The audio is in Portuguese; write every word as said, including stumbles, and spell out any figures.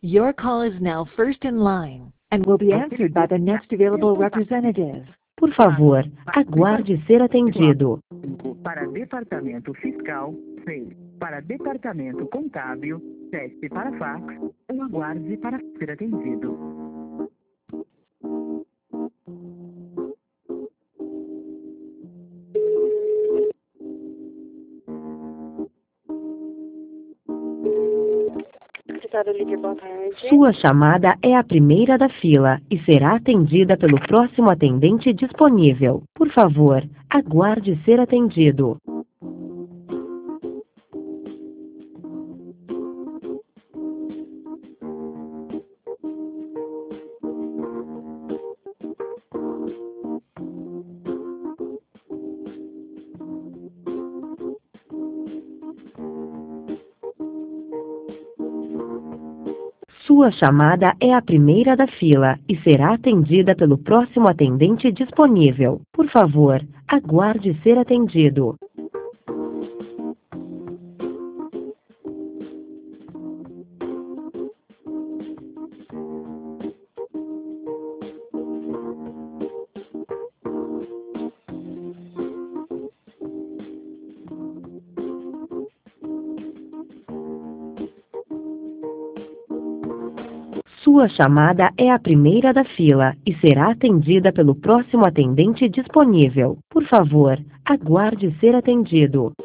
Your call is now first in line and will be answered by the next available representative. Por favor, aguarde ser atendido. Para departamento fiscal, seis. Para departamento contábil, sete. Para fax, ou aguarde para ser atendido. Sua chamada é a primeira da fila e será atendida pelo próximo atendente disponível. Por favor, aguarde ser atendido. Sua chamada é a primeira da fila e será atendida pelo próximo atendente disponível. Por favor, aguarde ser atendido. Sua chamada é a primeira da fila e será atendida pelo próximo atendente disponível. Por favor, aguarde ser atendido.